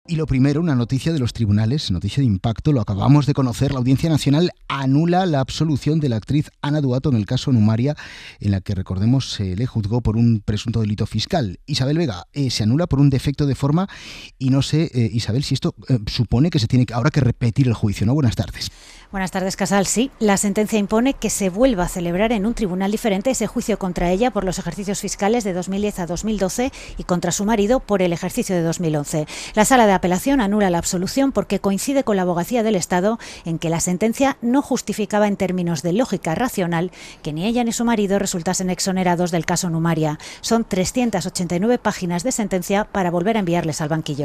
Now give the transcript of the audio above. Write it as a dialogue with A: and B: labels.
A: Y lo primero, una noticia de los tribunales, noticia de impacto, lo acabamos de conocer. La Audiencia Nacional anula la absolución de la actriz Ana Duato en el caso Numaria, en la que, recordemos, se le juzgó por un presunto delito fiscal. Isabel Vega, se anula por un defecto de forma y no sé, Isabel, si esto supone que se tiene ahora que repetir el juicio, ¿no? Buenas tardes.
B: Buenas tardes, Casal. Sí, la sentencia impone que se vuelva a celebrar en un tribunal diferente ese juicio contra ella por los ejercicios fiscales de 2010 a 2012 y contra su marido por el ejercicio de 2011. La Sala de Apelación anula la absolución porque coincide con la Abogacía del Estado en que la sentencia no justificaba en términos de lógica racional que ni ella ni su marido resultasen exonerados del caso Numaria. Son 389 páginas de sentencia para volver a enviarles al banquillo.